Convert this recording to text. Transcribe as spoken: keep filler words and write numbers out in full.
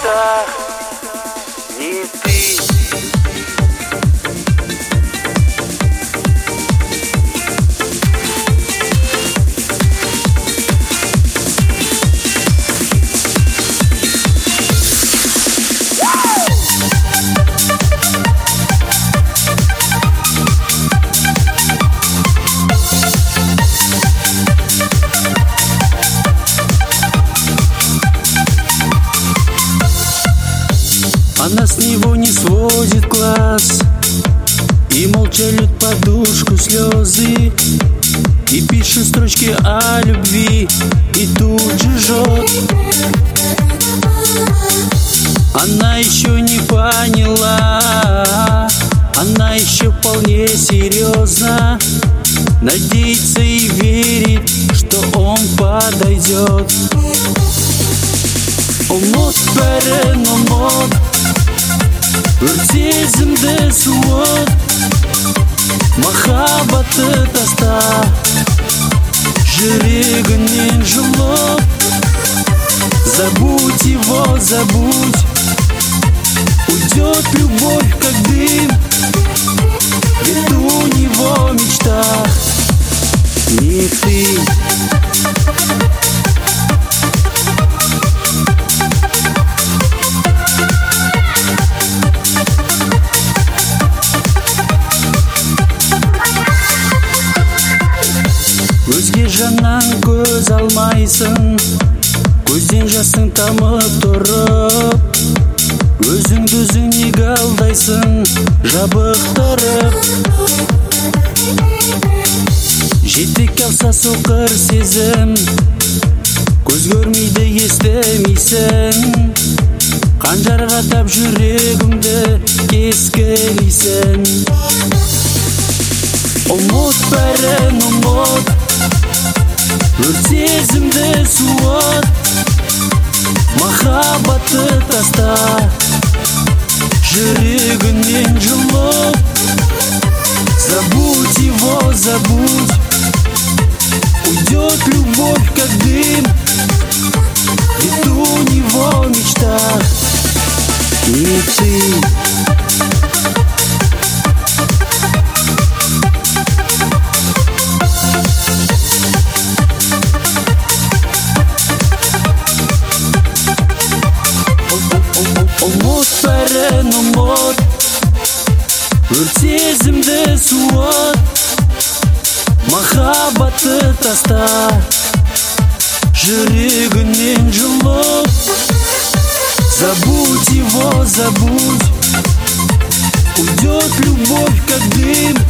мечтах не ты. Она с него не сводит глаз и молча льет подушку слезы, и пишет строчки о любви, и тут же жжет. Она еще не поняла, она еще вполне серьезно надеется и верит, что он подойдет. Умут берен умут, өртезімді суыт, махаббаты таста, жүрегінен жылып. Забудь его, забудь, уйдет любовь как дым, ведь у него мечта не ты. Өзге жаннан көз алмайсың, көзден жасың тамып тұрып, өзіңді өзің неге алдайсың, жабықтырып. Жетек алса соқыр сезім, көз көрмейді естімейсің, қанжарға тап жүрегімді кескілейсің. Ұмыт бәрін ұмыт, өртезімді суыт, махаббаты таста, жүрегінен жылып. Забудь его, забудь, уйдет любовь как дым, ведь у него мечта не ты. Ұмыт бәрін ұмыт, өртезімді суыт, махаббаты таста, жүрегінен жылып. Забудь его, забудь, уйдет любовь как дым,